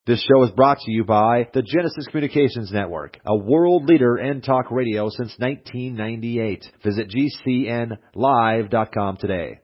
This show is brought to you by the Genesis Communications Network, a world leader in talk radio since 1998. Visit GCNlive.com today.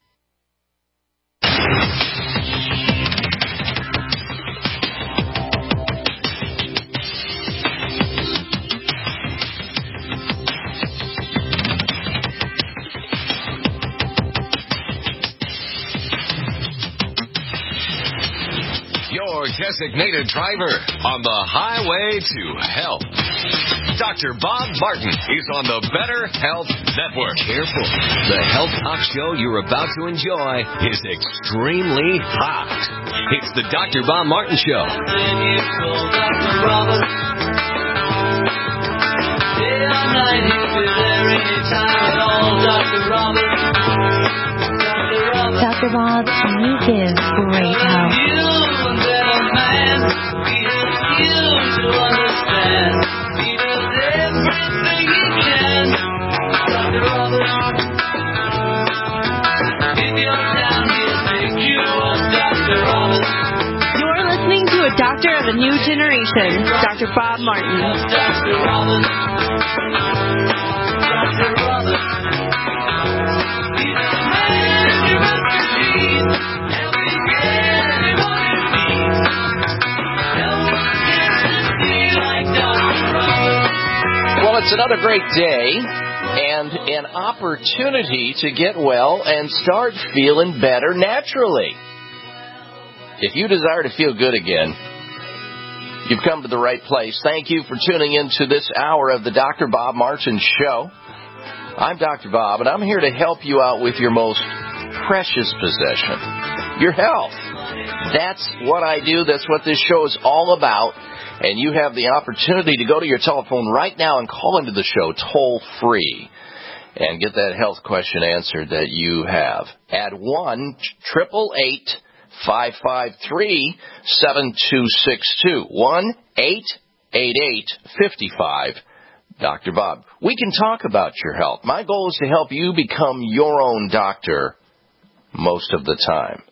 Your designated driver on the highway to health. Dr. Bob Martin is on the Better Health Network. Careful. The health talk show you're about to enjoy is extremely hot. It's the Dr. Bob Martin Show. Dr. Bob, you give great help. You're listening to a doctor of a new generation, Dr. Bob Martin. Well, it's another great day and an opportunity to get well and start feeling better naturally. If you desire to feel good again, you've come to the right place. Thank you for tuning in to this hour of the Dr. Bob Martin Show. I'm Dr. Bob, and I'm here to help you out with your most precious possession, your health. That's what I do. That's what this show is all about. And you have the opportunity to go to your telephone right now and call into the show toll-free and get that health question answered that you have. At 1-888-553-7262. 1-888-55 Dr. Bob. We can talk about your health. My goal is to help you become your own doctor most of the time.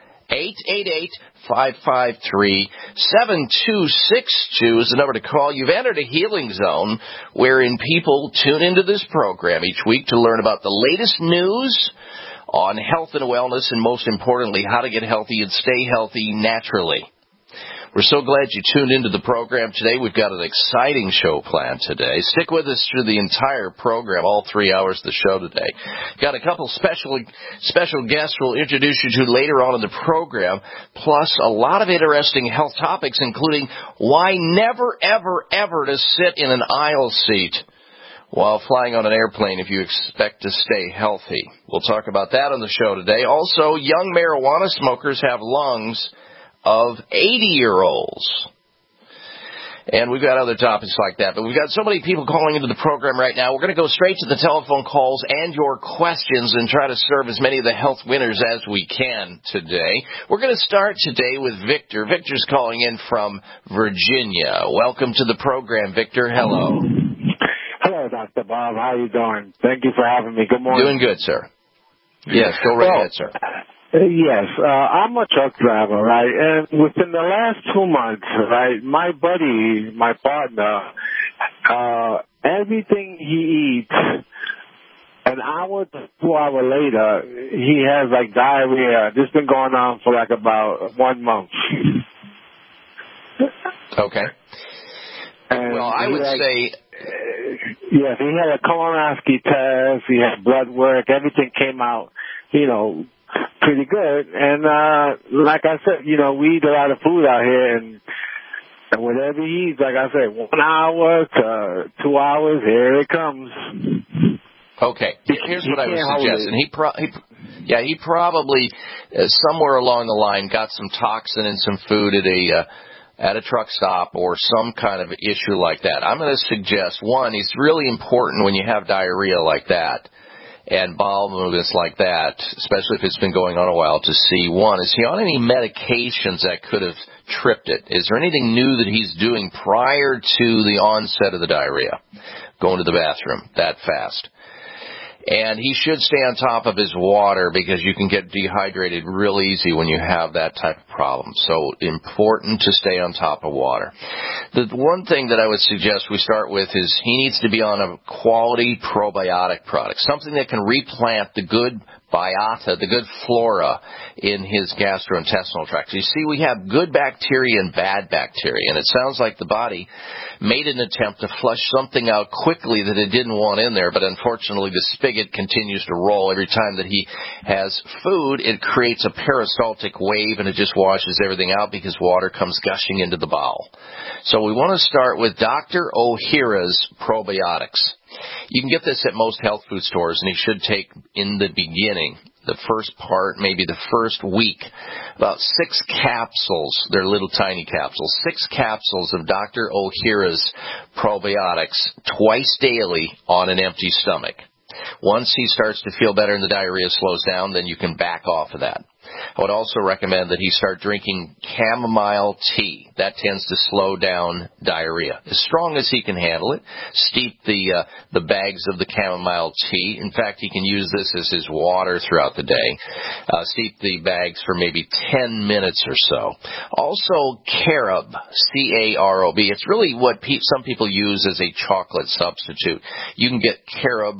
888-553-7262 is the number to call. You've entered a healing zone wherein people tune into this program each week to learn about the latest news on health and wellness, and most importantly, how to get healthy and stay healthy naturally. We're so glad you tuned into the program today. We've got an exciting show planned today. Stick with us through the entire program, all 3 hours of the show today. Got a couple special guests we'll introduce you to later on in the program, plus a lot of interesting health topics, including why never, ever, ever to sit in an aisle seat while flying on an airplane if you expect to stay healthy. We'll talk about that on the show today. Also, young marijuana smokers have lungs of 80-year-olds. And we've got other topics like that. But we've got so many people calling into the program right now. We're going to go straight to the telephone calls and your questions and try to serve as many of the health winners as we can today. We're going to start today with Victor. Victor's calling in from Virginia. Welcome to the program, Victor. Hello. Hello, Dr. Bob. How are you doing? Thank you for having me. Good morning. Doing good, sir. Yes, go right ahead, sir. Yes, I'm a truck driver, right? And within the last 2 months, right, my buddy, my partner, everything he eats, an hour to 2 hours later, he has like diarrhea. This has been going on for like about 1 month. Okay. And well, I would say... Yes, he had a colonoscopy test, he had blood work, everything came out, pretty good. And like I said, we eat a lot of food out here, and whatever he eats, like I said, 1 hour to 2 hours, here it comes. Okay, here's what I was suggesting. He probably somewhere along the line got some toxin in some food at a truck stop or some kind of issue like that. I'm going to suggest, one, it's really important when you have diarrhea like that and bowel movements like that, especially if it's been going on a while, to see, one, is he on any medications that could have tripped it? Is there anything new that he's doing prior to the onset of the diarrhea, going to the bathroom that fast? And he should stay on top of his water because you can get dehydrated real easy when you have that type of problem. So important to stay on top of water. The one thing that I would suggest we start with is he needs to be on a quality probiotic product, something that can replant the good biota, the good flora in his gastrointestinal tract. You see, we have good bacteria and bad bacteria, and it sounds like the body made an attempt to flush something out quickly that it didn't want in there, but unfortunately the spigot continues to roll. Every time that he has food, it creates a peristaltic wave, and it just washes everything out because water comes gushing into the bowel. So we want to start with Dr. Ohhira's probiotics. You can get this at most health food stores, and he should take in the beginning, the first part, maybe the first week, about 6 capsules. They're little tiny capsules. 6 capsules of Dr. Ohhira's probiotics twice daily on an empty stomach. Once he starts to feel better and the diarrhea slows down, then you can back off of that. I would also recommend that he start drinking chamomile tea. That tends to slow down diarrhea. As strong as he can handle it, steep the bags of the chamomile tea. In fact, he can use this as his water throughout the day. Steep the bags for maybe 10 minutes or so. Also, carob, C-A-R-O-B. It's really what some people use as a chocolate substitute. You can get carob,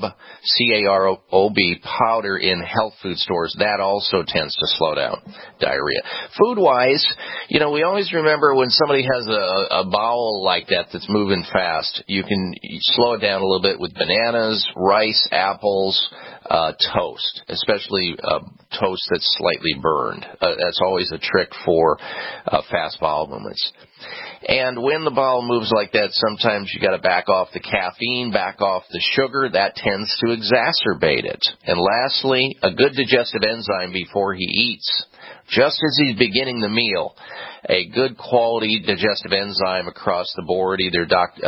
C-A-R-O-B, powder in health food stores. That also tends to slow down diarrhea. Food-wise, we always remember when somebody has a bowel like that's moving fast, you can slow it down a little bit with bananas, rice, apples, toast, especially toast that's slightly burned. That's always a trick for fast bowel movements. And when the bowel moves like that, sometimes you got to back off the caffeine, back off the sugar. That tends to exacerbate it. And lastly, a good digestive enzyme before he eats. Just as he's beginning the meal, a good quality digestive enzyme across the board, either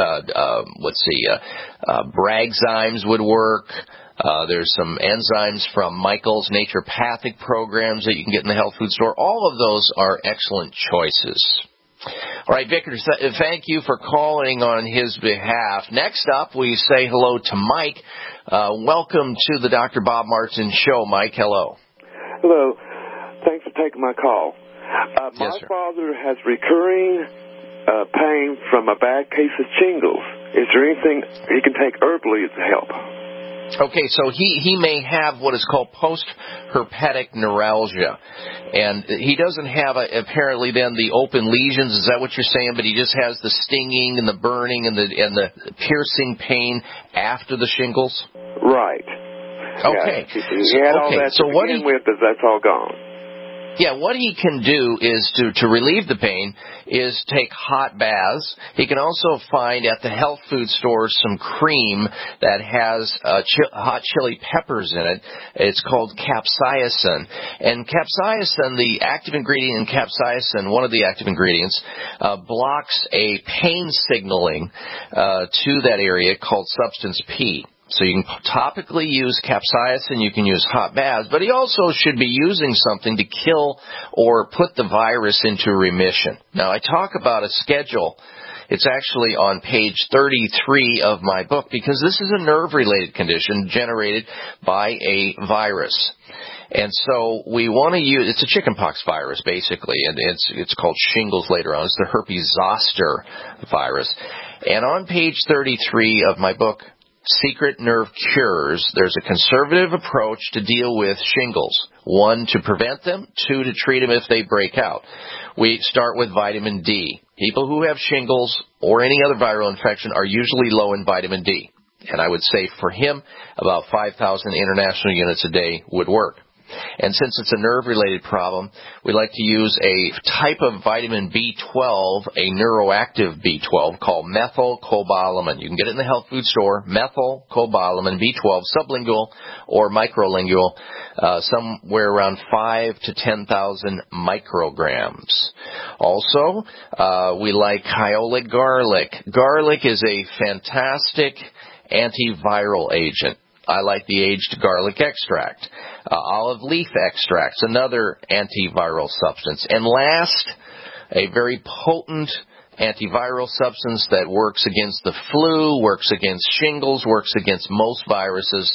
Bragzymes would work. There's some enzymes from Michael's naturopathic programs that you can get in the health food store. All of those are excellent choices. All right, Vickers, thank you for calling on his behalf. Next up, we say hello to Mike. Welcome to the Dr. Bob Martin Show. Mike, hello. Hello. Thanks for taking my call. Yes, sir. My father has recurring pain from a bad case of shingles. Is there anything he can take herbally to help? Okay, so he may have what is called post-herpetic neuralgia. And he doesn't have, apparently, then the open lesions. Is that what you're saying? But he just has the stinging and the burning and the piercing pain after the shingles? Right. Okay. Yeah, he had all that to begin with, but that's all gone. Yeah, what he can do is to relieve the pain is take hot baths. He can also find at the health food store some cream that has hot chili peppers in it. It's called capsaicin. And capsaicin, the active ingredient in capsaicin, one of the active ingredients, blocks a pain signaling to that area called substance P. So you can topically use capsaicin, you can use hot baths, but he also should be using something to kill or put the virus into remission. Now, I talk about a schedule. It's actually on page 33 of my book because this is a nerve-related condition generated by a virus. And so we want to use, it's a chickenpox virus basically, and it's called shingles later on. It's the herpes zoster virus. And on page 33 of my book, Secret Nerve Cures, there's a conservative approach to deal with shingles. 1, to prevent them. 2, to treat them if they break out. We start with vitamin D. People who have shingles or any other viral infection are usually low in vitamin D. And I would say for him, about 5,000 international units a day would work. And since it's a nerve-related problem, we like to use a type of vitamin B12, a neuroactive B12, called methylcobalamin. You can get it in the health food store, methylcobalamin B12, sublingual or microlingual, somewhere around 5 to 10,000 micrograms. Also, we like Kyolic garlic. Garlic is a fantastic antiviral agent. I like the aged garlic extract. Olive leaf extracts, another antiviral substance. And last, a very potent antiviral substance that works against the flu, works against shingles, works against most viruses,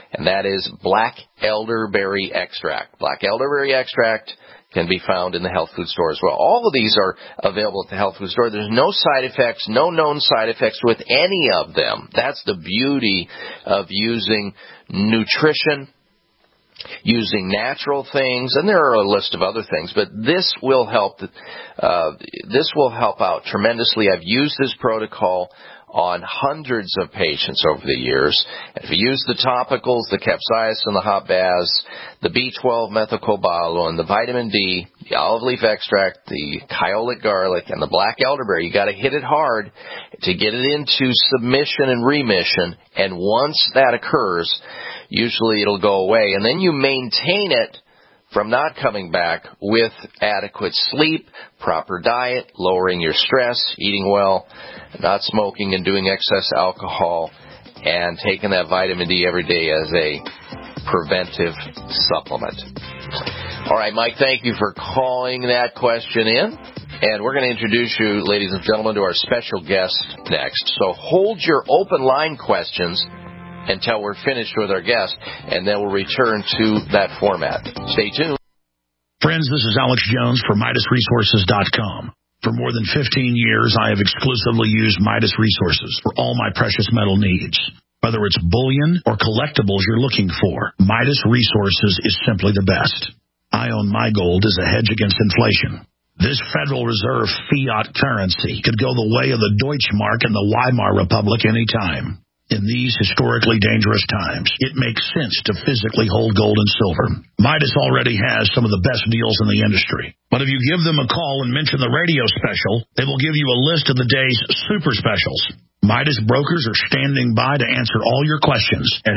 and that is black elderberry extract. Black elderberry extract can be found in the health food store as well. All of these are available at the health food store. There's no side effects, no known side effects with any of them. That's the beauty of using nutrition, using natural things, and there are a list of other things, but this will help. This will help out tremendously. I've used this protocol on hundreds of patients over the years. And if you use the topicals, the capsaicin, the hot baths, the B12 methylcobalamin, the vitamin D, the olive leaf extract, the kyolic garlic, and the black elderberry, you got to hit it hard to get it into submission and remission. And once that occurs, usually it'll go away. And then you maintain it from not coming back with adequate sleep, proper diet, lowering your stress, eating well, not smoking and doing excess alcohol, and taking that vitamin D every day as a preventive supplement. All right, Mike, thank you for calling that question in. And we're going to introduce you, ladies and gentlemen, to our special guest next. So hold your open line questions until we're finished with our guest, and then we'll return to that format. Stay tuned. Friends, this is Alex Jones for MidasResources.com. For more than 15 years, I have exclusively used Midas Resources for all my precious metal needs. Whether it's bullion or collectibles you're looking for, Midas Resources is simply the best. I own my gold as a hedge against inflation. This Federal Reserve fiat currency could go the way of the Deutschmark and the Weimar Republic any time. In these historically dangerous times, it makes sense to physically hold gold and silver. Midas already has some of the best deals in the industry. But if you give them a call and mention the radio special, they will give you a list of the day's super specials. Midas brokers are standing by to answer all your questions at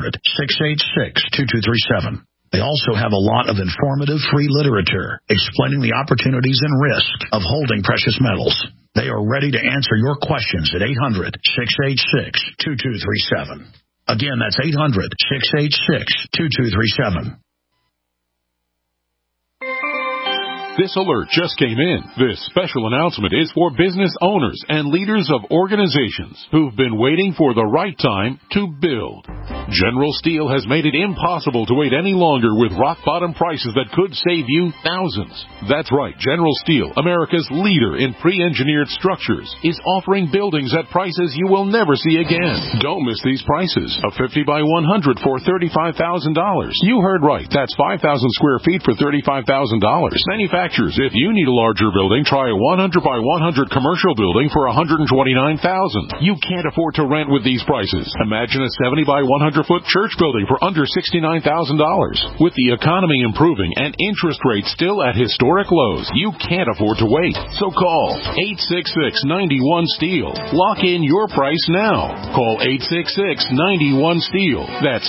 800-686-2237. They also have a lot of informative free literature explaining the opportunities and risks of holding precious metals. They are ready to answer your questions at 800-686-2237. Again, that's 800-686-2237. This alert just came in. This special announcement is for business owners and leaders of organizations who've been waiting for the right time to build. General Steel has made it impossible to wait any longer with rock-bottom prices that could save you thousands. That's right. General Steel, America's leader in pre-engineered structures, is offering buildings at prices you will never see again. Don't miss these prices. A 50 by 100 for $35,000. You heard right. That's 5,000 square feet for $35,000. Manufacturers, if you need a larger building, try a 100 by 100 commercial building for $129,000. You can't afford to rent with these prices. Imagine a 70 by 100 foot church building for under $69,000. With the economy improving and interest rates still at historic lows, you can't afford to wait. So call 866-91-STEEL. Lock in your price now. Call 866-91-STEEL. That's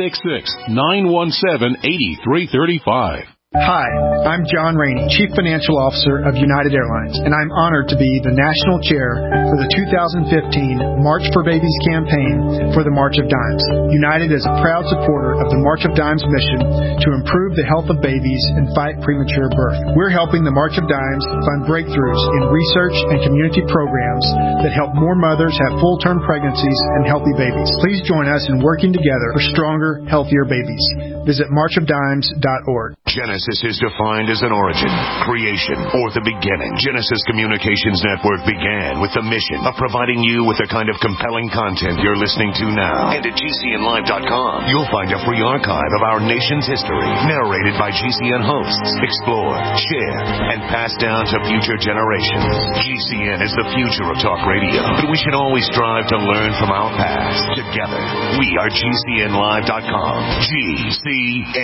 866-917-8335. Hi, I'm John Rainey, Chief Financial Officer of United Airlines, and I'm honored to be the National Chair for the 2015 March for Babies campaign for the March of Dimes. United is a proud supporter of the March of Dimes mission to improve the health of babies and fight premature birth. We're helping the March of Dimes fund breakthroughs in research and community programs that help more mothers have full-term pregnancies and healthy babies. Please join us in working together for stronger, healthier babies. Visit marchofdimes.org. Genesis is defined as an origin, creation, or the beginning. Genesis Communications Network began with the mission of providing you with the kind of compelling content you're listening to now. And at GCNlive.com, you'll find a free archive of our nation's history, narrated by GCN hosts, explored, shared, and passed down to future generations. GCN is the future of talk radio, but we should always strive to learn from our past. Together, we are GCNlive.com. GCN.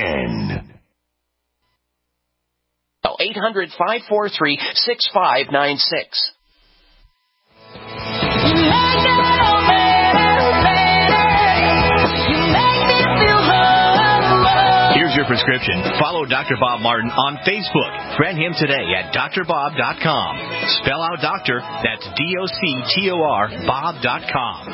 800-543-6596. Here's your prescription. Follow Dr. Bob Martin on Facebook. Friend him today at drbob.com. Spell out doctor, that's D-O-C-T-O-R, bob.com.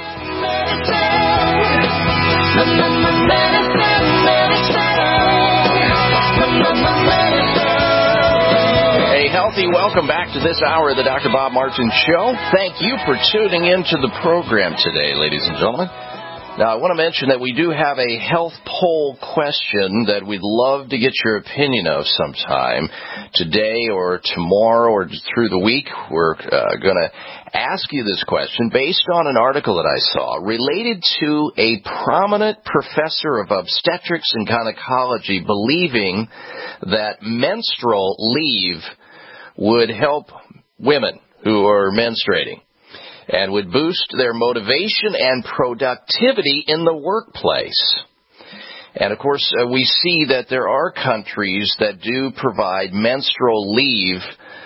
A healthy welcome back to this hour of the Dr. Bob Martin Show. Thank you for tuning in to the program today, ladies and gentlemen. Now, I want to mention that we do have a health poll question that we'd love to get your opinion of sometime today or tomorrow or through the week. We're going to ask you this question based on an article that I saw related to a prominent professor of obstetrics and gynecology believing that menstrual leave would help women who are menstruating and would boost their motivation and productivity in the workplace. And, of course, we see that there are countries that do provide menstrual leave.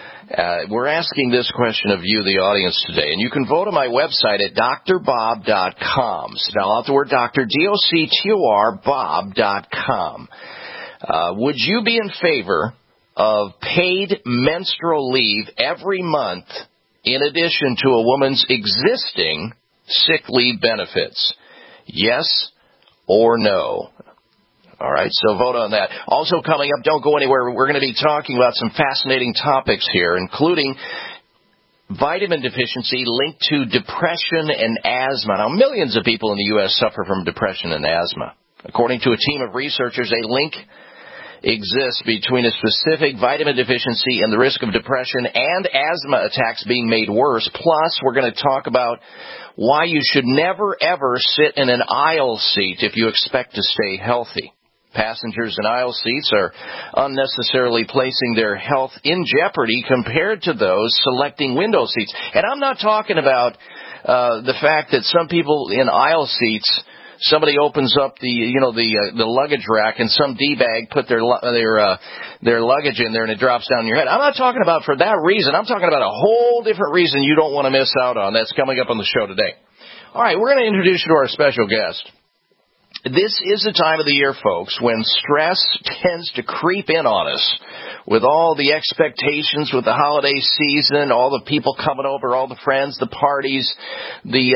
We're asking this question of you, the audience, today. And you can vote on my website at drbob.com. Spell out the word doctor, D-O-C-T-O-R, bob.com. Would you be in favor of paid menstrual leave every month in addition to a woman's existing sick leave benefits? Yes or no? All right, so vote on that. Also coming up, don't go anywhere, we're going to be talking about some fascinating topics here, including vitamin deficiency linked to depression and asthma. Now, millions of people in the U.S. suffer from depression and asthma. According to a team of researchers, a link exists between a specific vitamin deficiency and the risk of depression and asthma attacks being made worse. Plus, we're going to talk about why you should never, ever sit in an aisle seat if you expect to stay healthy. Passengers in aisle seats are unnecessarily placing their health in jeopardy compared to those selecting window seats. And I'm not talking about the fact that some people in aisle seats, somebody opens up the luggage rack and some D-bag put their luggage in there and it drops down your head. I'm not talking about for that reason. I'm talking about a whole different reason you don't want to miss out on. That's coming up on the show today. All right, we're going to introduce you to our special guest. This is the time of the year, folks, when stress tends to creep in on us with all the expectations with the holiday season, all the people coming over, all the friends, the parties, the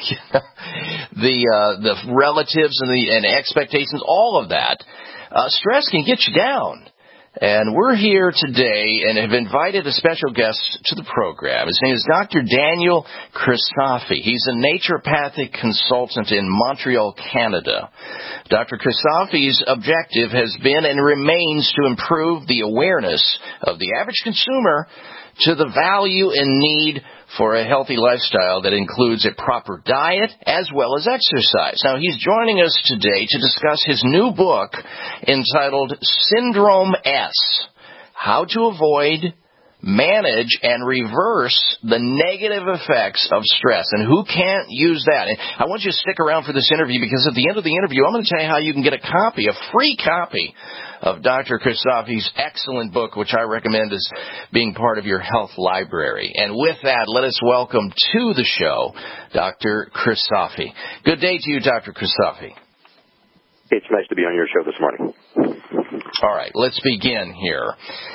relatives and expectations, all of that. Stress can get you down. And we're here today and have invited a special guest to the program. His name is Dr. Daniel Christofi. He's a naturopathic consultant in Montreal, Canada. Dr. Christofi's objective has been and remains to improve the awareness of the average consumer to the value and need for a healthy lifestyle that includes a proper diet as well as exercise. Now, he's joining us today to discuss his new book entitled Syndrome S, How to Avoid, Manage, and Reverse the Negative Effects of Stress. And who can't use that? And I want you to stick around for this interview because at the end of the interview, I'm going to tell you how you can get a free copy of Dr. Christofi's excellent book, which I recommend as being part of your health library. And with that, let us welcome to the show Dr. Christofi. Good day to you, Dr. Christofi. It's nice to be on your show this morning. All right, let's begin here.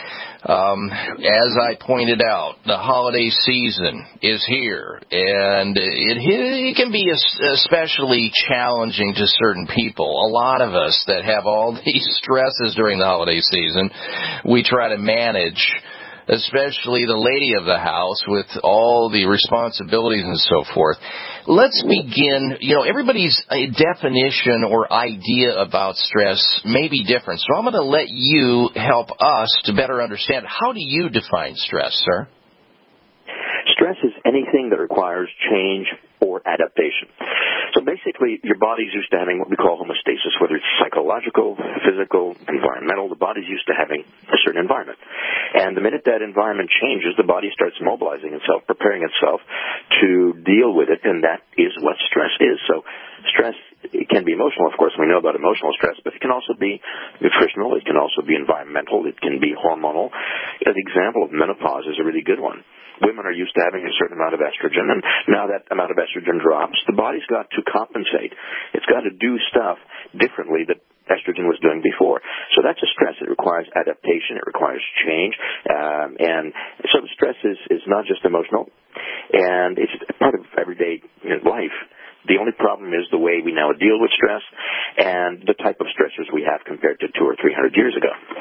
As I pointed out, the holiday season is here, and it can be especially challenging to certain people. A lot of us that have all these stresses during the holiday season, we try to manage, especially the lady of the house with all the responsibilities and so forth. Let's begin. Everybody's definition or idea about stress may be different, so I'm going to let you help us to better understand. How do you define stress, sir? Stress is anything that requires change or adaptation. So basically, your body's used to having what we call homeostasis, whether it's psychological, physical, environmental. The body's used to having a certain environment. And the minute that environment changes, the body starts mobilizing itself, preparing itself to deal with it, and that is what stress is. So stress, it can be emotional, of course. We know about emotional stress, but it can also be nutritional. It can also be environmental. It can be hormonal. An example of menopause is a really good one. Women are used to having a certain amount of estrogen, and now that amount of estrogen drops, the body's got to compensate. It's got to do stuff differently that estrogen was doing before. So that's a stress. It requires adaptation. It requires change. And so stress is not just emotional, and it's part of everyday life. The only problem is the way we now deal with stress and the type of stressors we have compared to 200 or 300 years ago.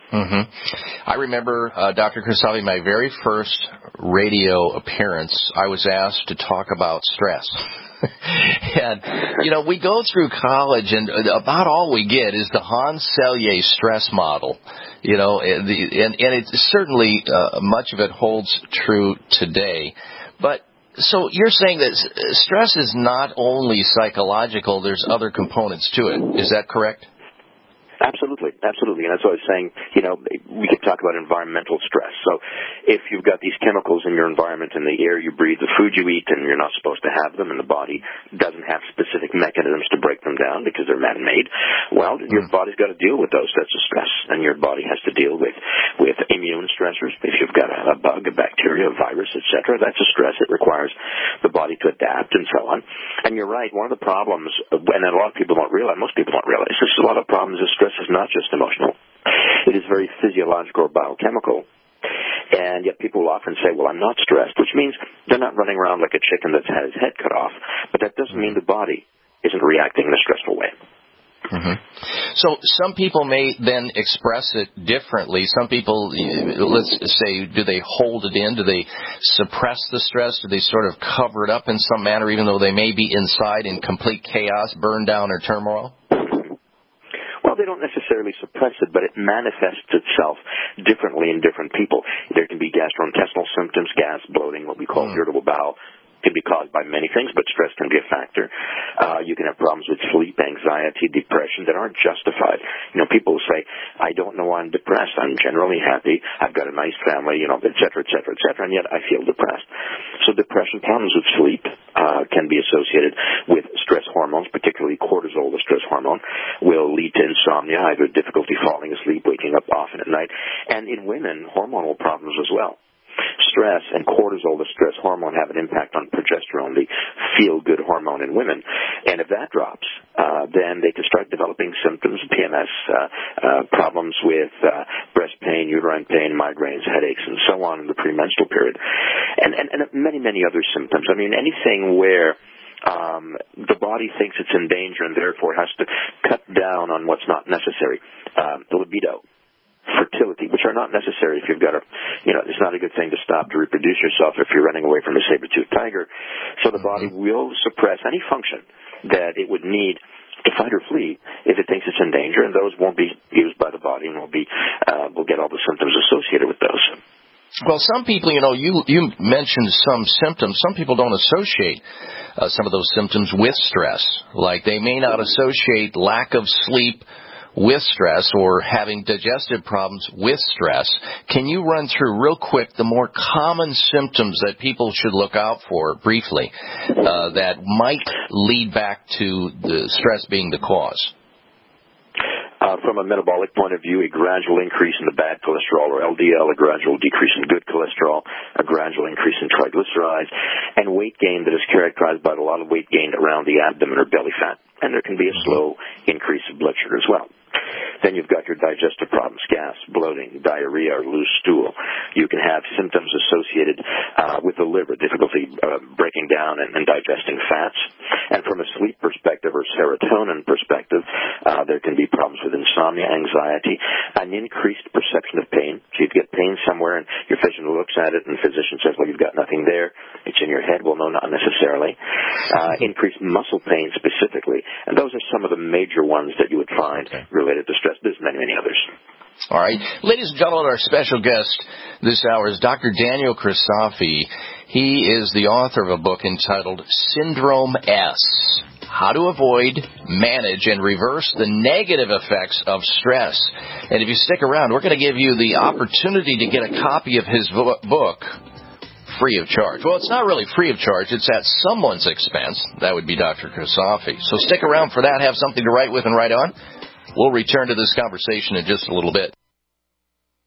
I remember, Dr. Kristofi, my very first radio appearance, I was asked to talk about stress. And, we go through college, and about all we get is the Hans Selye stress model. And it's certainly much of it holds true today. But so you're saying that stress is not only psychological, there's other components to it. Is that correct? Absolutely. And that's what I was saying, we could talk about environmental stress. So if you've got these chemicals in your environment, in the air you breathe, the food you eat, and you're not supposed to have them, and the body doesn't have specific mechanisms to break them down because they're man-made, well, your body's got to deal with those. That's a stress. And your body has to deal with immune stressors. If you've got a bug, a bacteria, a virus, etc., that's a stress. It requires the body to adapt and so on. And you're right, one of the problems, and a lot of people don't realize, most people don't realize, there's a lot of problems is stress is not just emotional. It is very physiological or biochemical. And yet people will often say, well, I'm not stressed, which means they're not running around like a chicken that's had his head cut off. But that doesn't mean the body isn't reacting in a stressful way. So some people may then express it differently. Some people, let's say, do they hold it in? Do they suppress the stress? Do they sort of cover it up in some manner, even though they may be inside in complete chaos, burn down, or turmoil? Well, they don't necessarily suppress it, but it manifests itself differently in different people. There can be gastrointestinal symptoms, gas, bloating, what we call irritable bowel. Can be caused by many things, but stress can be a factor. You can have problems with sleep, anxiety, depression that aren't justified. People say, I don't know why I'm depressed. I'm generally happy. I've got a nice family, et cetera, et cetera, et cetera, and yet I feel depressed. So depression, problems with sleep can be associated with stress hormones, particularly cortisol, the stress hormone, will lead to insomnia, either difficulty falling asleep, waking up often at night, and in women, hormonal problems as well. Stress and cortisol, the stress hormone, have an impact on progesterone, the feel-good hormone in women. And if that drops, then they can start developing symptoms, PMS, problems with breast pain, uterine pain, migraines, headaches, and so on in the premenstrual period. And many, many other symptoms. I mean, anything where the body thinks it's in danger and therefore has to cut down on what's not necessary. The libido, fertility, which are not necessary if you've got it's not a good thing to stop to reproduce yourself if you're running away from a saber-toothed tiger. So the body will suppress any function that it would need to fight or flee if it thinks it's in danger, and those won't be used by the body and will get all the symptoms associated with those. Well, some people, you mentioned some symptoms. Some people don't associate some of those symptoms with stress. Like they may not associate lack of sleep with stress or having digestive problems with stress. Can you run through real quick the more common symptoms that people should look out for briefly that might lead back to the stress being the cause? From a metabolic point of view, a gradual increase in the bad cholesterol, or LDL, a gradual decrease in good cholesterol, a gradual increase in triglycerides, and weight gain that is characterized by a lot of weight gain around the abdomen or belly fat. And there can be a slow increase of blood sugar as well. Then you've got your digestive problems, gas, bloating, diarrhea, or loose stool. You can have symptoms associated with the liver, difficulty breaking down and digesting fats. And from a sleep perspective or serotonin perspective, there can be problems with insomnia, anxiety, an increased perception of pain. So you get pain somewhere and your physician looks at it and the physician says, well, you've got nothing there. It's in your head. Well, no, not necessarily. Increased muscle pain specifically. And those are some of the major ones that you would find related to stress. There's many, many others. All right. Ladies and gentlemen, our special guest this hour is Dr. Daniel Kristofi. He is the author of a book entitled Syndrome S: How to Avoid, Manage, and Reverse the Negative Effects of Stress. And if you stick around, we're going to give you the opportunity to get a copy of his book free of charge. Well, it's not really free of charge. It's at someone's expense. That would be Dr. Kristofi. So stick around for that. Have something to write with and write on. We'll return to this conversation in just a little bit.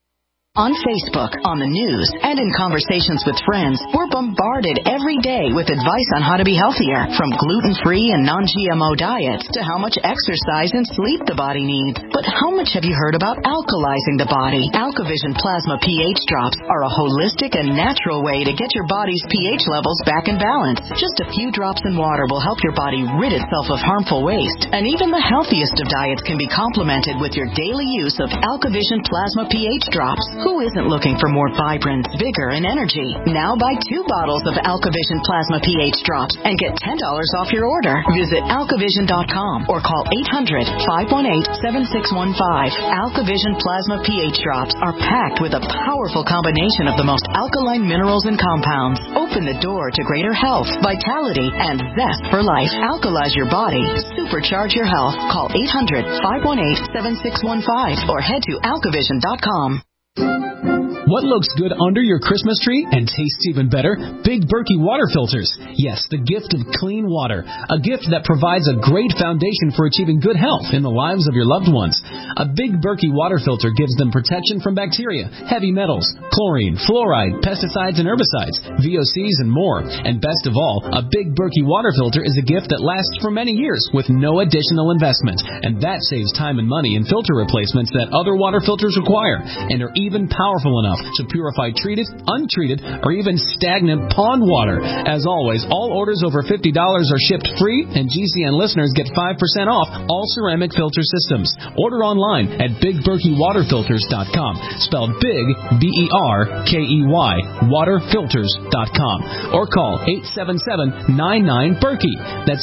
On Facebook, on the news, and in conversations with friends, we're bombarded every day with advice on how to be healthier, from gluten-free and non-GMO diets to how much exercise and sleep the body needs. But how much have you heard about alkalizing the body? AlkaVision Plasma pH drops are a holistic and natural way to get your body's pH levels back in balance. Just a few drops in water will help your body rid itself of harmful waste. And even the healthiest of diets can be complemented with your daily use of AlkaVision Plasma pH drops. Who isn't looking for more vibrance, vigor, and energy? Now buy 2 bottles of AlkaVision Plasma pH drops and get $10 off your order. Visit alkavision.com or call 800-518-7615. AlkaVision Plasma pH drops are packed with a powerful combination of the most alkaline minerals and compounds. Open the door to greater health, vitality, and zest for life. Alkalize your body. Supercharge your health. Call 800-518-7615 or head to alkavision.com. What looks good under your Christmas tree and tastes even better? Big Berkey water filters. Yes, the gift of clean water. A gift that provides a great foundation for achieving good health in the lives of your loved ones. A Big Berkey water filter gives them protection from bacteria, heavy metals, chlorine, fluoride, pesticides and herbicides, VOCs, and more. And best of all, a Big Berkey water filter is a gift that lasts for many years with no additional investment. And that saves time and money in filter replacements that other water filters require, and are even powerful enough to purify treated, untreated, or even stagnant pond water. As always, all orders over $50 are shipped free, and GCN listeners get 5% off all ceramic filter systems. Order online at BigBerkeyWaterFilters.com, spelled Big, Berkey, waterfilters.com, or call 877-99-BERKEY. That's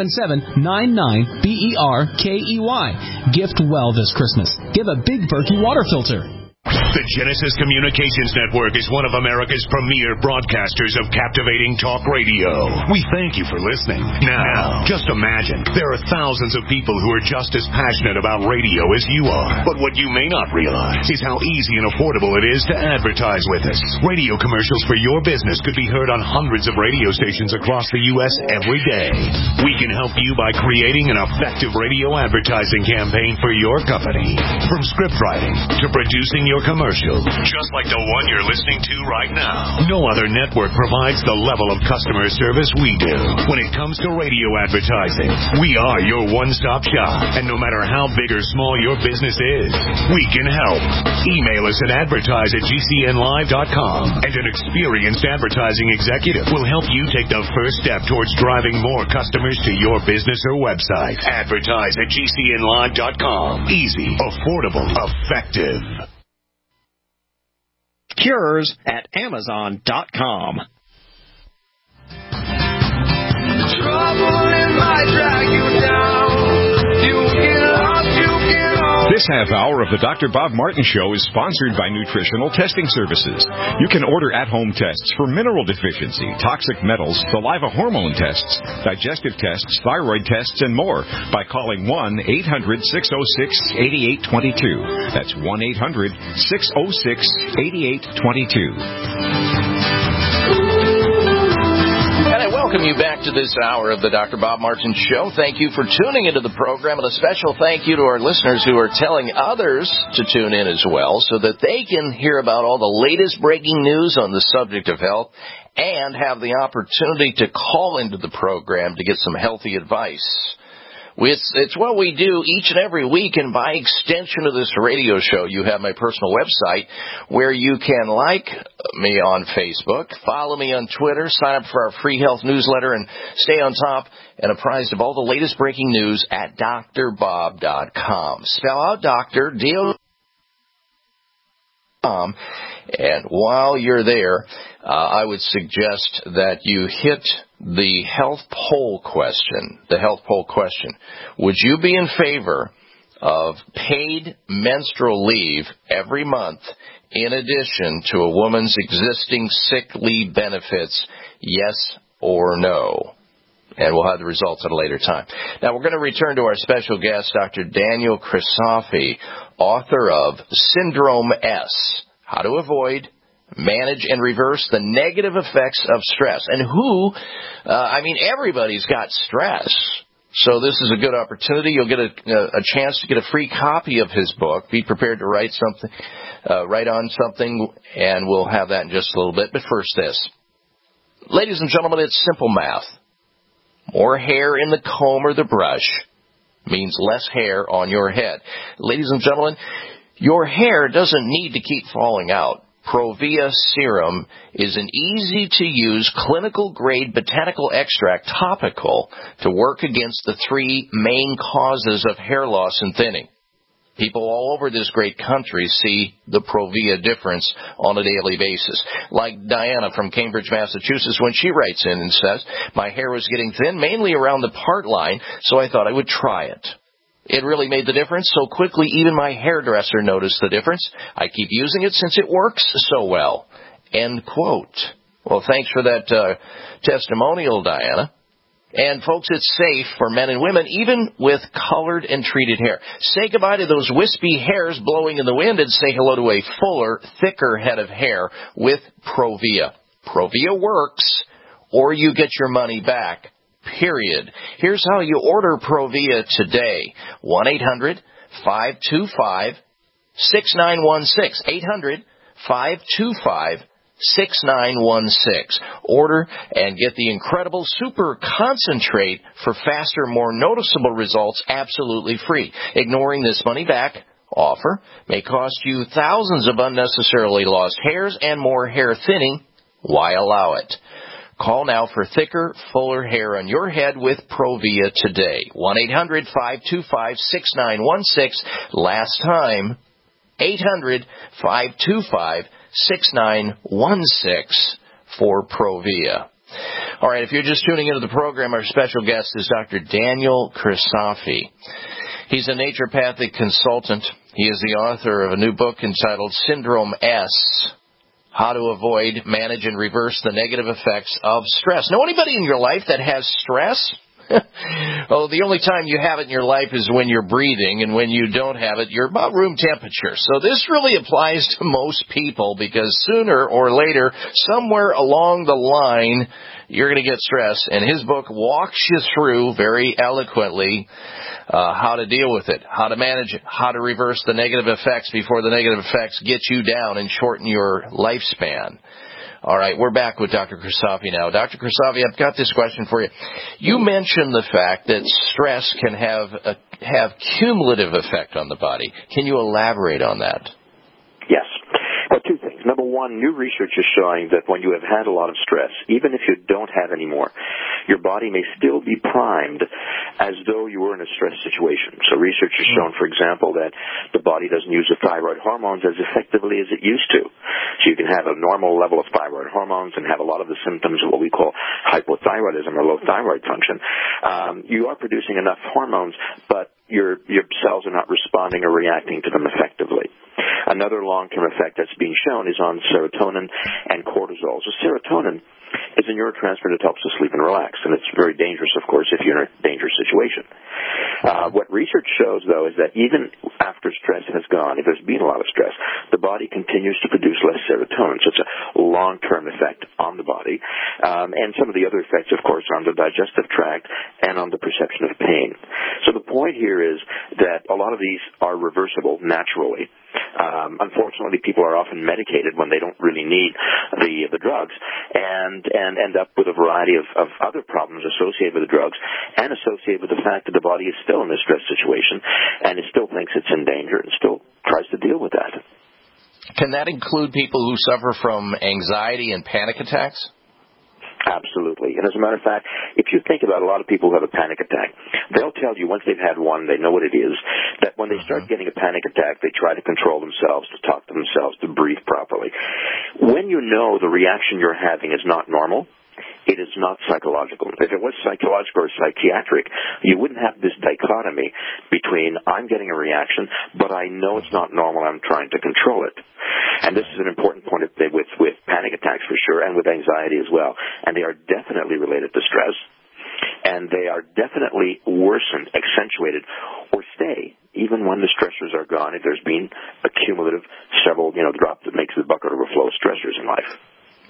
877-99-BERKEY. Gift well this Christmas. Give a Big Berkey water filter. The Genesis Communications Network is one of America's premier broadcasters of captivating talk radio. We thank you for listening. Now, just imagine, there are thousands of people who are just as passionate about radio as you are. But what you may not realize is how easy and affordable it is to advertise with us. Radio commercials for your business could be heard on hundreds of radio stations across the U.S. every day. We can help you by creating an effective radio advertising campaign for your company. From script writing to producing your commercial, just like the one you're listening to right now. No other network provides the level of customer service we do. When it comes to radio advertising, we are your one-stop shop. And no matter how big or small your business is, we can help. Email us at advertise@gcnlive.com, and an experienced advertising executive will help you take the first step towards driving more customers to your business or website. Advertise@gcnlive.com. Easy, affordable, effective. Cures at Amazon.com. This half hour of the Dr. Bob Martin Show is sponsored by Nutritional Testing Services. You can order at-home tests for mineral deficiency, toxic metals, saliva hormone tests, digestive tests, thyroid tests, and more by calling 1-800-606-8822. That's 1-800-606-8822. Welcome you back to this hour of the Dr. Bob Martin Show. Thank you for tuning into the program, and a special thank you to our listeners who are telling others to tune in as well so that they can hear about all the latest breaking news on the subject of health and have the opportunity to call into the program to get some healthy advice. It's what we do each and every week, and by extension of this radio show, you have my personal website where you can like me on Facebook, follow me on Twitter, sign up for our free health newsletter, and stay on top and apprised of all the latest breaking news at drbob.com. Spell out Dr. D-O-C. And while you're there, I would suggest that you hit the health poll question. The health poll question. Would you be in favor of paid menstrual leave every month in addition to a woman's existing sick leave benefits? Yes or no? And we'll have the results at a later time. Now, we're going to return to our special guest, Dr. Daniel Christofi, author of Syndrome S, How to Avoid, Manage, and Reverse the Negative Effects of Stress. And everybody's got stress. So this is a good opportunity. You'll get a chance to get a free copy of his book. Be prepared to write on something, and we'll have that in just a little bit. But first this. Ladies and gentlemen, it's simple math. More hair in the comb or the brush means less hair on your head. Ladies and gentlemen, your hair doesn't need to keep falling out. Provia Serum is an easy-to-use, clinical-grade botanical extract topical to work against the three main causes of hair loss and thinning. People all over this great country see the Provia difference on a daily basis. Like Diana from Cambridge, Massachusetts, when she writes in and says, my hair was getting thin, mainly around the part line, so I thought I would try it. It really made the difference so quickly even my hairdresser noticed the difference. I keep using it since it works so well. End quote. Well, thanks for that testimonial, Diana. And, folks, it's safe for men and women, even with colored and treated hair. Say goodbye to those wispy hairs blowing in the wind and say hello to a fuller, thicker head of hair with Provia. Provia works, or you get your money back. Period. Here's how you order Provia today. 1-800-525-6916. 800-525-6916. Order and get the incredible super concentrate for faster, more noticeable results absolutely free. Ignoring this money back offer may cost you thousands of unnecessarily lost hairs and more hair thinning. Why allow it? Call now for thicker, fuller hair on your head with Provia today. 1-800-525-6916. Last time, 800-525-6916 for Provia. All right, if you're just tuning into the program, our special guest is Dr. Daniel Kristofi. He's a naturopathic consultant. He is the author of a new book entitled Syndrome S, How to Avoid, Manage, and Reverse the Negative Effects of Stress. Know anybody in your life that has stress? Well, the only time you have it in your life is when you're breathing, and when you don't have it, you're about room temperature. So this really applies to most people because sooner or later, somewhere along the line, you're going to get stress. And his book walks you through very eloquently how to deal with it, how to manage it, how to reverse the negative effects before the negative effects get you down and shorten your lifespan. All right, we're back with Dr. Kristofi now. Dr. Kristofi, I've got this question for you. You mentioned the fact that stress can have cumulative effect on the body. Can you elaborate on that? Yes. Well, two things. Number one, new research is showing that when you have had a lot of stress, even if you don't have any more, your body may still be primed as though you were in a stress situation. So research has shown, for example, that the body doesn't use the thyroid hormones as effectively as it used to. So you can have a normal level of thyroid hormones and have a lot of the symptoms of what we call hypothyroidism or low thyroid function. You are producing enough hormones, but your cells are not responding or reacting to them effectively. Another long-term effect that's being shown is on serotonin and cortisol. So serotonin is a neurotransmitter that helps us sleep and relax, and it's very dangerous, of course, if you're in a dangerous situation. What research shows, though, is that even after stress has gone, if there's been a lot of stress, the body continues to produce less serotonin. So it's a long-term effect on the body. And some of the other effects, of course, are on the digestive tract and on the perception of pain. So the point here is that a lot of these are reversible naturally. Unfortunately, people are often medicated when they don't really need the drugs and end up with a variety of other problems associated with the drugs and associated with the fact that the body is still in a stress situation and it still thinks it's in danger and still tries to deal with that. Can that include people who suffer from anxiety and panic attacks? Absolutely. And as a matter of fact, if you think about a lot of people who have a panic attack, they'll tell you once they've had one, they know what it is, that when they start getting a panic attack, they try to control themselves, to talk to themselves, to breathe properly. When you know the reaction you're having is not normal, it is not psychological. If it was psychological or psychiatric, you wouldn't have this dichotomy between I'm getting a reaction, but I know it's not normal, I'm trying to control it. And this is an important point with panic attacks for sure, and with anxiety as well. And they are definitely related to stress, and they are definitely worsened, accentuated, or stay even when the stressors are gone, if there's been a cumulative several, drop that makes the bucket overflow stressors in life.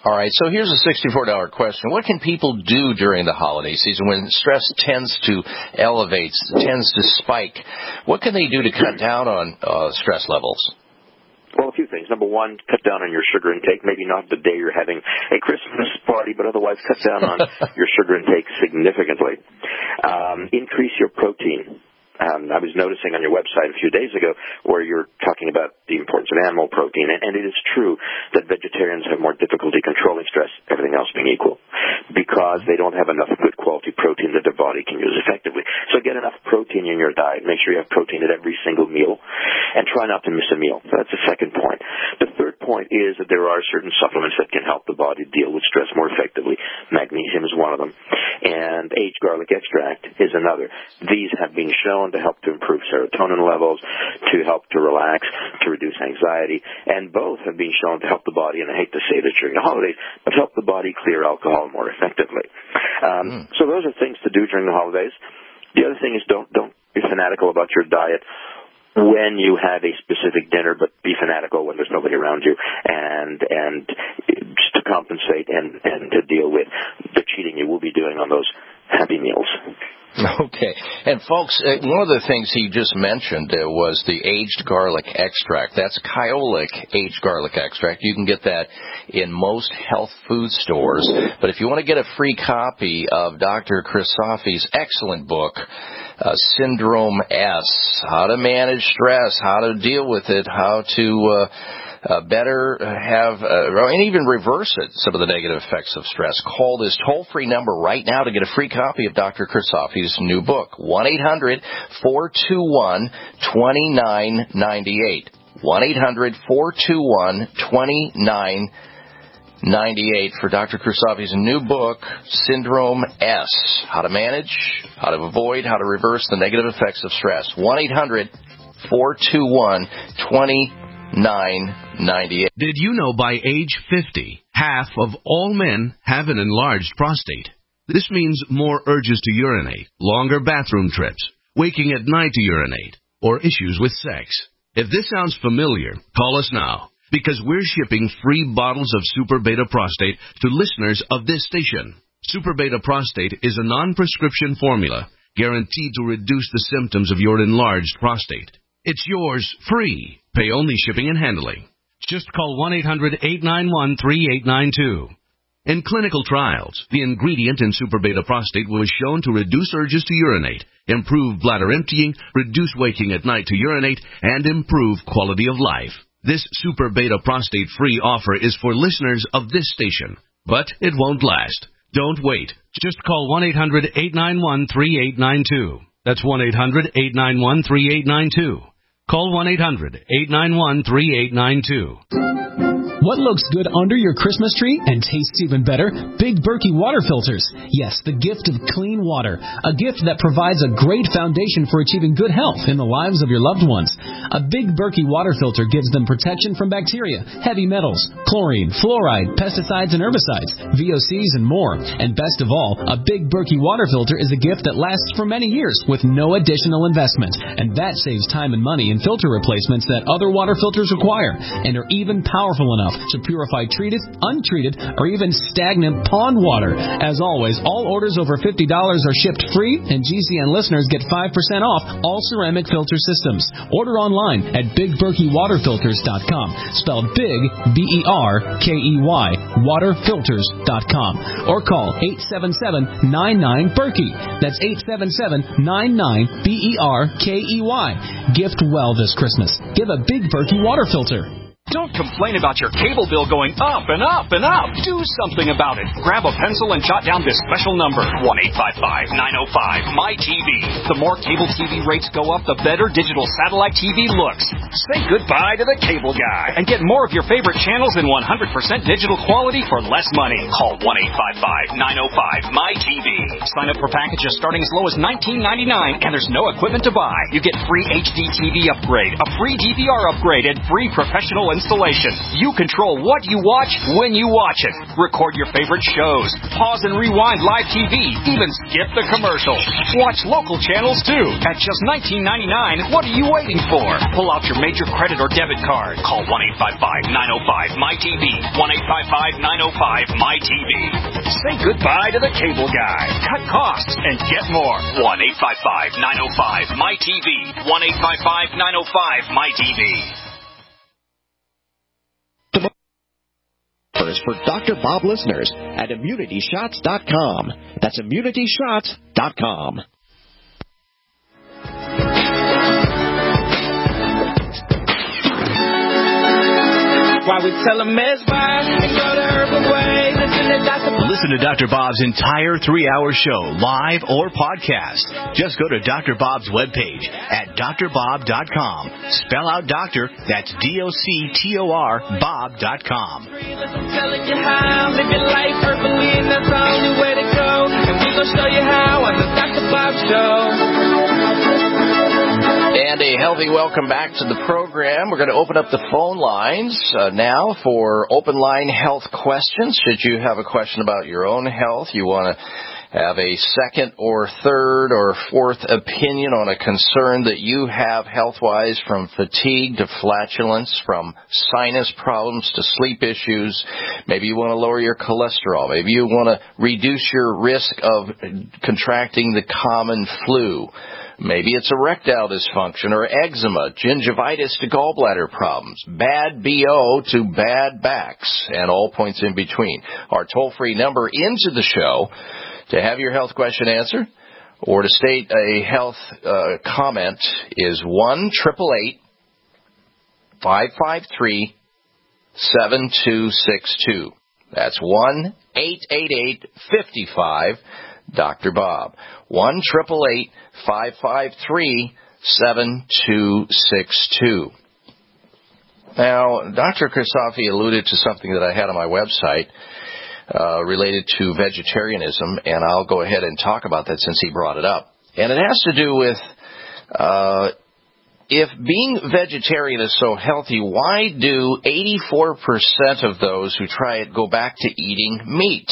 All right, so here's a $64 question. What can people do during the holiday season when stress tends to elevate, tends to spike? What can they do to cut down on stress levels? Well, a few things. Number one, cut down on your sugar intake. Maybe not the day you're having a Christmas party, but otherwise cut down on your sugar intake significantly. Increase your protein. I was noticing on your website a few days ago where you're talking about the importance of animal protein, and it is true that vegetarians have more difficulty controlling stress, everything else being equal, because they don't have enough good quality protein that their body can use effectively. So get enough protein in your diet. Make sure you have protein at every single meal, and try not to miss a meal. So that's the second point. The third point is that there are certain supplements that can help the body deal with stress more effectively. Magnesium is one of them, and aged garlic extract is another. These have been shown to help to improve serotonin levels, to help to relax, to reduce anxiety, and both have been shown to help the body, and I hate to say this during the holidays, but help the body clear alcohol more effectively. So those are things to do during the holidays. The other thing is don't be fanatical about your diet when you have a specific dinner, but be fanatical when there's nobody around you, and just to compensate and to deal with the cheating you will be doing on those happy meals. Okay. And, folks, one of the things he just mentioned was the aged garlic extract. That's Kyolic aged garlic extract. You can get that in most health food stores. But if you want to get a free copy of Dr. Christophe's excellent book, Syndrome S, How to Manage Stress, How to Deal with It, How to better have, and even reverse it, some of the negative effects of stress. Call this toll-free number right now to get a free copy of Dr. Christophe's new book, 1-800-421-2998. 1-800-421-2998 for Dr. Christophe's new book, Syndrome S, How to Manage, How to Avoid, How to Reverse the Negative Effects of Stress. 1-800-421-2998. Did you know by age 50, half of all men have an enlarged prostate? This means more urges to urinate, longer bathroom trips, waking at night to urinate, or issues with sex. If this sounds familiar, call us now, because we're shipping free bottles of Super Beta Prostate to listeners of this station. Super Beta Prostate is a non-prescription formula guaranteed to reduce the symptoms of your enlarged prostate. It's yours free. Pay only shipping and handling. Just call 1-800-891-3892. In clinical trials, the ingredient in Super Beta Prostate was shown to reduce urges to urinate, improve bladder emptying, reduce waking at night to urinate, and improve quality of life. This Super Beta Prostate free offer is for listeners of this station, but it won't last. Don't wait. Just call 1-800-891-3892. That's 1-800-891-3892. Call 1-800-891-3892. What looks good under your Christmas tree and tastes even better? Big Berkey water filters. Yes, the gift of clean water. A gift that provides a great foundation for achieving good health in the lives of your loved ones. A Big Berkey water filter gives them protection from bacteria, heavy metals, chlorine, fluoride, pesticides and herbicides, VOCs and more. And best of all, a Big Berkey water filter is a gift that lasts for many years with no additional investment. And that saves time and money in filter replacements that other water filters require, and are even powerful enough to purify treated, untreated, or even stagnant pond water. As always, all orders over $50 are shipped free, and GCN listeners get 5% off all ceramic filter systems. Order online at BigBerkeyWaterFilters.com, spelled Big, B-E-R-K-E-Y, waterfilters.com, or call 877-99-BERKEY. That's 877-99-BERKEY. Gift well this Christmas. Give a Big Berkey water filter. Don't complain about your cable bill going up and up and up. Do something about it. Grab a pencil and jot down this special number, 1-855-905-MY-TV. The more cable TV rates go up, the better digital satellite TV looks. Say goodbye to the cable guy and get more of your favorite channels in 100% digital quality for less money. Call 1-855-905-MY-TV. Sign up for packages starting as low as $19.99, and there's no equipment to buy. You get free HD TV upgrade, a free DVR upgrade, and free professional installation. You control what you watch when you watch it. Record your favorite shows. Pause and rewind live TV. Even skip the commercials. Watch local channels too. At just $19.99, what are you waiting for? Pull out your major credit or debit card. Call 1-855-905-MyTV. 1-855-905-MyTV. Say goodbye to the cable guy. Cut costs and get more. 1-855-905-MyTV. 1-855-905-MyTV. For Dr. Bob listeners at ImmunityShots.com. That's ImmunityShots.com. Why we tell them mesmerize and go the herbal way. Listen to Dr. Bob's entire 3-hour show, live or podcast. Just go to Dr. Bob's webpage at drbob.com. Spell out doctor, that's DOCTOR, Bob.com. I'm telling you how, live your life herbally, and that's the only way to go. And we're going to show you how on the Dr. Bob Show. And a healthy welcome back to the program. We're going to open up the phone lines now for open line health questions. Should you have a question about your own health, you want to have a second or third or fourth opinion on a concern that you have health-wise, from fatigue to flatulence, from sinus problems to sleep issues. Maybe you want to lower your cholesterol. Maybe you want to reduce your risk of contracting the common flu. Maybe it's erectile dysfunction or eczema, gingivitis to gallbladder problems, bad BO to bad backs, and all points in between. Our toll-free number into the show to have your health question answered or to state a health comment is 1-888-553-7262. That's 1-888-55-Dr. Bob. 1-888-553-7262. Now, Dr. Christofi alluded to something that I had on my website related to vegetarianism, and I'll go ahead and talk about that since he brought it up. And it has to do with if being vegetarian is so healthy, why do 84% of those who try it go back to eating meat?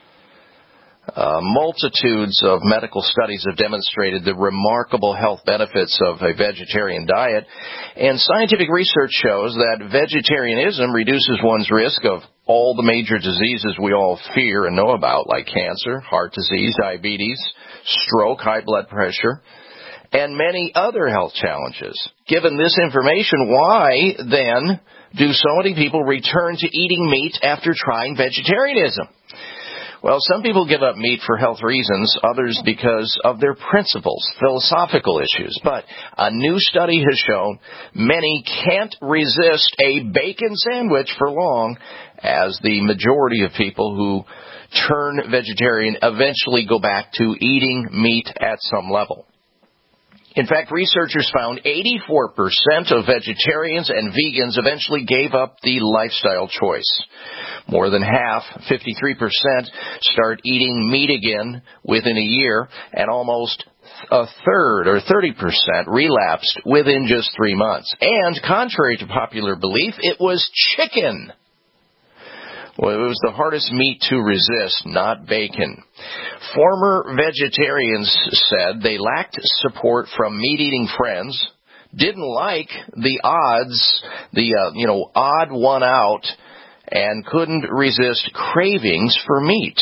Multitudes of medical studies have demonstrated the remarkable health benefits of a vegetarian diet, and scientific research shows that vegetarianism reduces one's risk of all the major diseases we all fear and know about, like cancer, heart disease, diabetes, stroke, high blood pressure, and many other health challenges. Given this information, why then do so many people return to eating meat after trying vegetarianism? Well, some people give up meat for health reasons, others because of their principles, philosophical issues. But a new study has shown many can't resist a bacon sandwich for long, as the majority of people who turn vegetarian eventually go back to eating meat at some level. In fact, researchers found 84% of vegetarians and vegans eventually gave up the lifestyle choice. More than half, 53%, start eating meat again within a year, and almost a third, or 30%, relapsed within just 3 months. And contrary to popular belief, it was chicken. Well, it was the hardest meat to resist, not bacon. Former vegetarians said they lacked support from meat-eating friends, didn't like the odds, odd one out, and couldn't resist cravings for meat.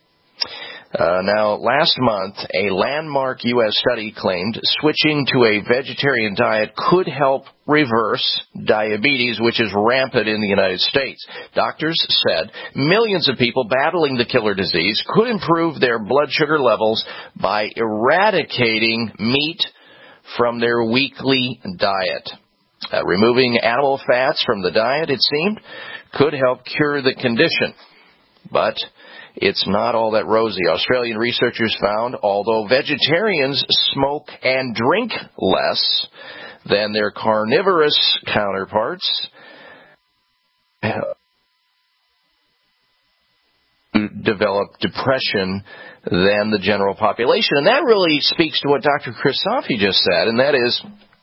Now, last month, a landmark U.S. study claimed switching to a vegetarian diet could help reverse diabetes, which is rampant in the United States. Doctors said millions of people battling the killer disease could improve their blood sugar levels by eradicating meat from their weekly diet. Removing animal fats from the diet, it seemed, could help cure the condition. But it's not all that rosy. Australian researchers found, although vegetarians smoke and drink less than their carnivorous counterparts, develop depression than the general population. And that really speaks to what Dr. Christofi just said, and that is,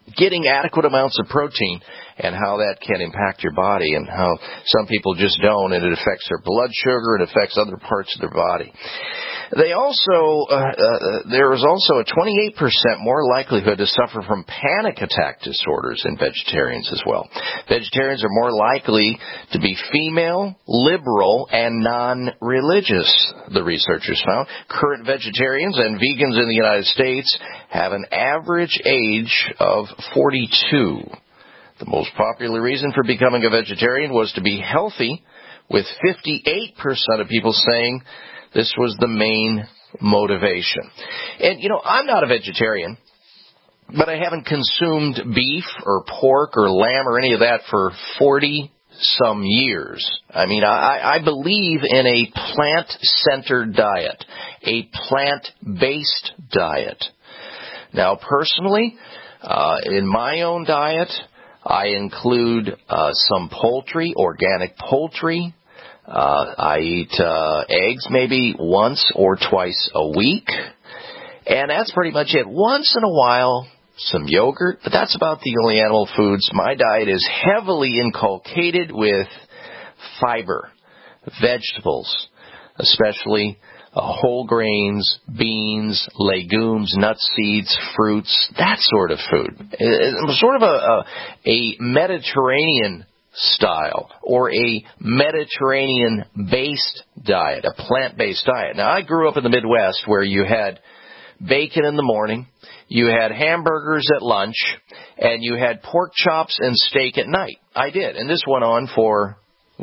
getting adequate amounts of protein and how that can impact your body and how some people just don't, and it affects their blood sugar, it affects other parts of their body. They also, there is also a 28% more likelihood to suffer from panic attack disorders in vegetarians as well. Vegetarians are more likely to be female, liberal, and non-religious, the researchers found. Current vegetarians and vegans in the United States have an average age of 42. The most popular reason for becoming a vegetarian was to be healthy, with 58% of people saying this was the main motivation. And, I'm not a vegetarian, but I haven't consumed beef or pork or lamb or any of that for 40-some years. I mean, I believe in a plant-centered diet, a plant-based diet. Now, personally, in my own diet, I include some poultry, organic poultry. I eat eggs maybe once or twice a week. And that's pretty much it. Once in a while, some yogurt, but that's about the only animal foods. My diet is heavily inculcated with fiber, vegetables, especially whole grains, beans, legumes, nuts, seeds, fruits, that sort of food. It's sort of a Mediterranean style or a Mediterranean-based diet, a plant-based diet. Now, I grew up in the Midwest where you had bacon in the morning, you had hamburgers at lunch, and you had pork chops and steak at night. I did, and this went on for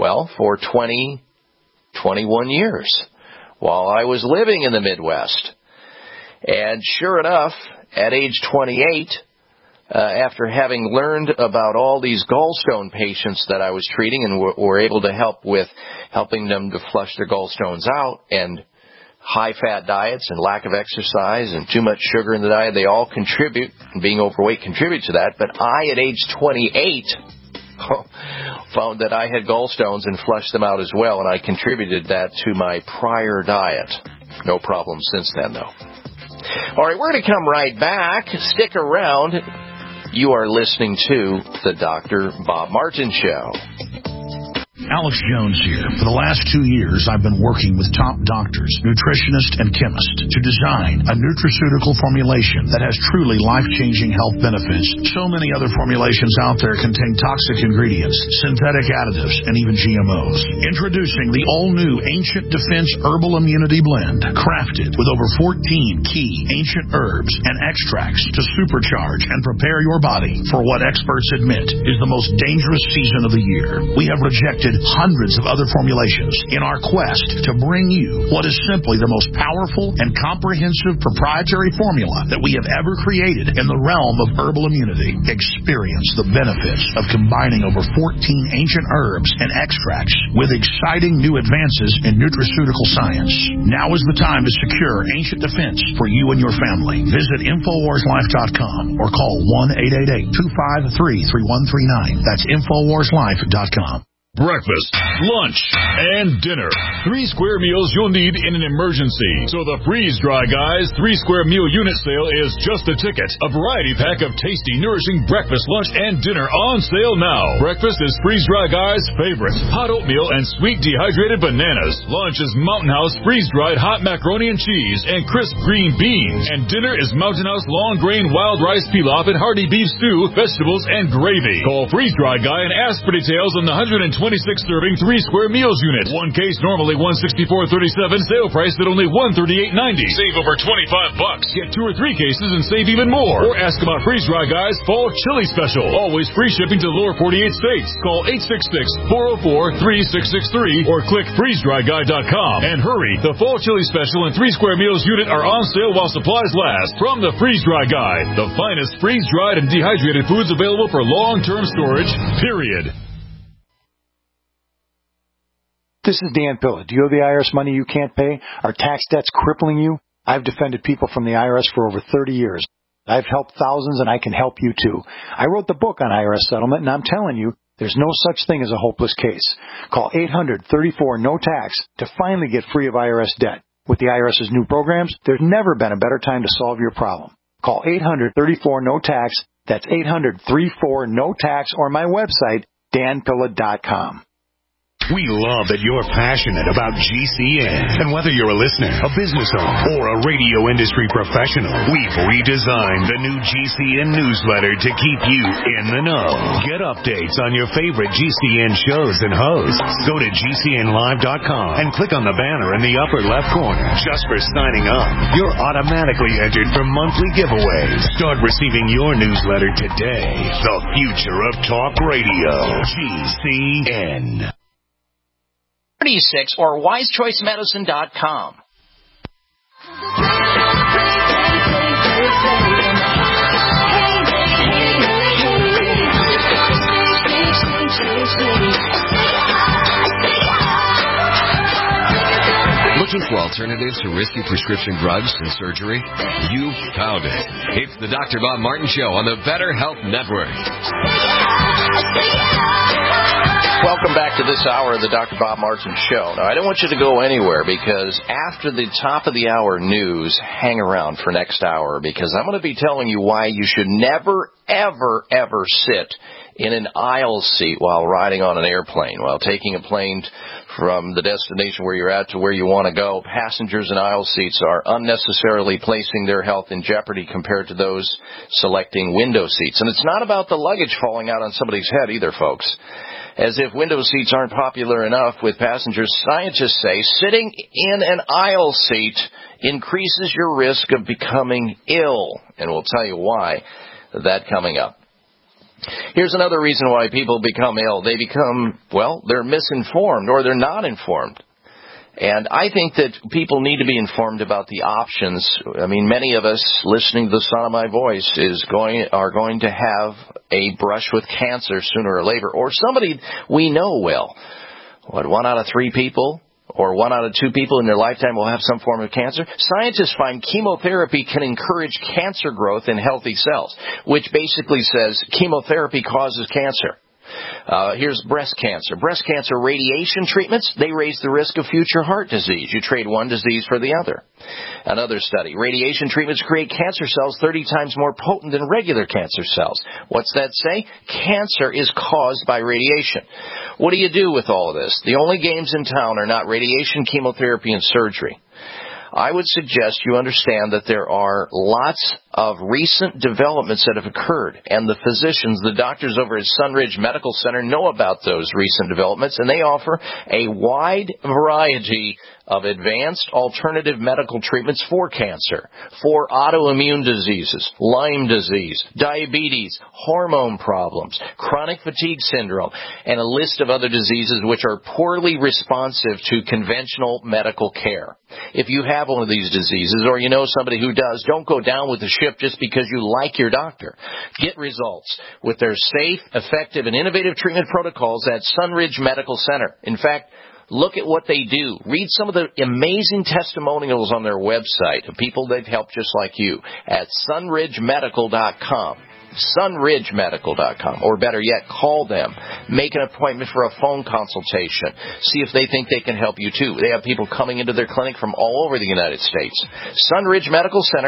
20, 21 years while I was living in the Midwest. And sure enough, at age 28, after having learned about all these gallstone patients that I was treating and were able to help with helping them to flush their gallstones out, and high-fat diets and lack of exercise and too much sugar in the diet, they all contribute, and being overweight contributes to that. But I, at age 28, found that I had gallstones and flushed them out as well, and I contributed that to my prior diet. No problem since then, though. All right, we're going to come right back. Stick around. You are listening to the Dr. Bob Martin Show. Alex Jones here. For the last 2 years, I've been working with top doctors, nutritionists, and chemists to design a nutraceutical formulation that has truly life-changing health benefits. So many other formulations out there contain toxic ingredients, synthetic additives, and even GMOs. Introducing the all-new Ancient Defense Herbal Immunity Blend, crafted with over 14 key ancient herbs and extracts to supercharge and prepare your body for what experts admit is the most dangerous season of the year. We have rejected hundreds of other formulations in our quest to bring you what is simply the most powerful and comprehensive proprietary formula that we have ever created in the realm of herbal immunity. Experience the benefits of combining over 14 ancient herbs and extracts with exciting new advances in nutraceutical science. Now is the time to secure Ancient Defense for you and your family. Visit InfoWarsLife.com or call 1-888-253-3139. That's InfoWarsLife.com. Breakfast, lunch, and dinner. 3 square meals you'll need in an emergency. So the Freeze Dry Guys 3 square meal unit sale is just a ticket. A variety pack of tasty, nourishing breakfast, lunch, and dinner on sale now. Breakfast is Freeze Dry Guys' favorite. Hot oatmeal and sweet dehydrated bananas. Lunch is Mountain House freeze-dried hot macaroni and cheese and crisp green beans. And dinner is Mountain House long grain wild rice pilaf and hearty beef stew, vegetables, and gravy. Call Freeze Dry Guy and ask for details on the 126-serving 3 square meals unit. One case normally $164.37. Sale price at only $138.90. Save over $25. Get 2 or 3 cases and save even more. Or ask about Freeze Dry Guys Fall Chili Special. Always free shipping to the lower 48 states. Call 866-404-3663 or click freezedryguy.com. And hurry, the Fall Chili Special and 3 square meals unit are on sale while supplies last. From the Freeze Dry Guy, the finest freeze-dried and dehydrated foods available for long-term storage, period. This is Dan Pilla. Do you owe the IRS money you can't pay? Are tax debts crippling you? I've defended people from the IRS for over 30 years. I've helped thousands, and I can help you too. I wrote the book on IRS settlement, and I'm telling you, there's no such thing as a hopeless case. Call 800-34-NO-TAX to finally get free of IRS debt. With the IRS's new programs, there's never been a better time to solve your problem. Call 800-34-NO-TAX That's 800-34-NO-TAX or my website, danpilla.com. We love that you're passionate about GCN. And whether you're a listener, a business owner, or a radio industry professional, we've redesigned the new GCN newsletter to keep you in the know. Get updates on your favorite GCN shows and hosts. Go to GCNlive.com and click on the banner in the upper left corner. Just for signing up, you're automatically entered for monthly giveaways. Start receiving your newsletter today. The future of talk radio. GCN. 36 or wisechoicemedicine.com. Looking for alternatives to risky prescription drugs and surgery? You found it. It's the Dr. Bob Martin Show on the Better Health Network. Welcome back to this hour of the Dr. Bob Martin Show. Now, I don't want you to go anywhere because after the top of the hour news, hang around for next hour because I'm going to be telling you why you should never, ever, ever sit in an aisle seat while riding on an airplane, while taking a plane from the destination where you're at to where you want to go. Passengers in aisle seats are unnecessarily placing their health in jeopardy compared to those selecting window seats. And it's not about the luggage falling out on somebody's head either, folks. As if window seats aren't popular enough with passengers, scientists say sitting in an aisle seat increases your risk of becoming ill. And we'll tell you why that coming up. Here's another reason why people become ill. They become, they're misinformed or they're not informed. And I think that people need to be informed about the options. I mean, many of us listening to the sound of my voice are going to have a brush with cancer sooner or later, or somebody we know will. 1 out of 3 people or 1 out of 2 people in their lifetime will have some form of cancer. Scientists find chemotherapy can encourage cancer growth in healthy cells, which basically says chemotherapy causes cancer. Here's breast cancer. Breast cancer radiation treatments, they raise the risk of future heart disease. You trade one disease for the other. Another study, radiation treatments create cancer cells 30 times more potent than regular cancer cells. What's that say? Cancer is caused by radiation. What do you do with all of this? The only games in town are not radiation, chemotherapy, and surgery. I would suggest you understand that there are lots of recent developments that have occurred, and the physicians, the doctors over at Sunridge Medical Center know about those recent developments, and they offer a wide variety of advanced alternative medical treatments for cancer, for autoimmune diseases, Lyme disease, diabetes, hormone problems, chronic fatigue syndrome, and a list of other diseases which are poorly responsive to conventional medical care. If you have one of these diseases or you know somebody who does, don't go down with the ship just because you like your doctor. Get results with their safe, effective, and innovative treatment protocols at Sunridge Medical Center. In fact, look at what they do. Read some of the amazing testimonials on their website of people they've helped just like you at sunridgemedical.com. sunridgemedical.com, or better yet, call them. Make an appointment for a phone consultation. See if they think they can help you too. They have people coming into their clinic from all over the United States. Sunridge Medical Center,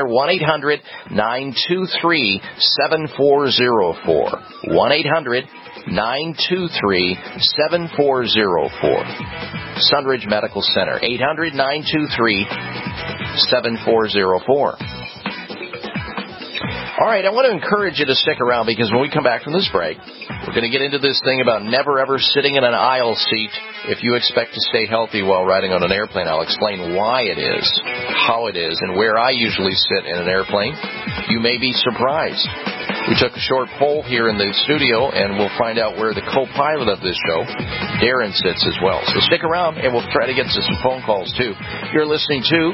1-800-923-7404. 1-800-923-7404. Sunridge Medical Center, 800-923-7404. All right, I want to encourage you to stick around because when we come back from this break, we're going to get into this thing about never ever sitting in an aisle seat if you expect to stay healthy while riding on an airplane. I'll explain why it is, how it is, and where I usually sit in an airplane. You may be surprised. We took a short poll here in the studio, and we'll find out where the co-pilot of this show, Darren, sits as well. So stick around, and we'll try to get to some phone calls, too. You're listening to...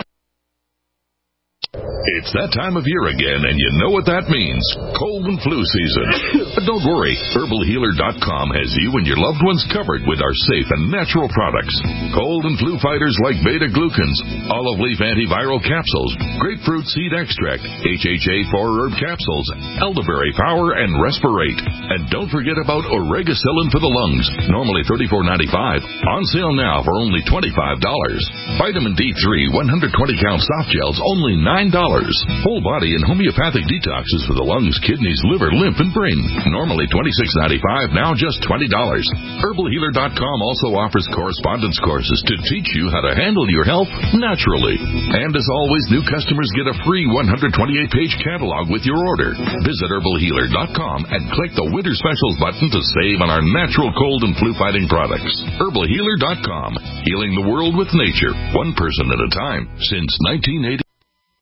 It's that time of year again, and you know what that means. Cold and flu season. But don't worry, HerbalHealer.com has you and your loved ones covered with our safe and natural products. Cold and flu fighters like beta-glucans, olive leaf antiviral capsules, grapefruit seed extract, HHA 4-herb capsules, elderberry power, and respirate. And don't forget about Oregacillin for the lungs, normally $34.95, on sale now for only $25. Vitamin D3 120-count soft gels, only $9. Whole body and homeopathic detoxes for the lungs, kidneys, liver, lymph, and brain. Normally $26.95, now just $20. HerbalHealer.com also offers correspondence courses to teach you how to handle your health naturally. And as always, new customers get a free 128-page catalog with your order. Visit HerbalHealer.com and click the Winter Specials button to save on our natural cold and flu fighting products. HerbalHealer.com, healing the world with nature, one person at a time, since 1980.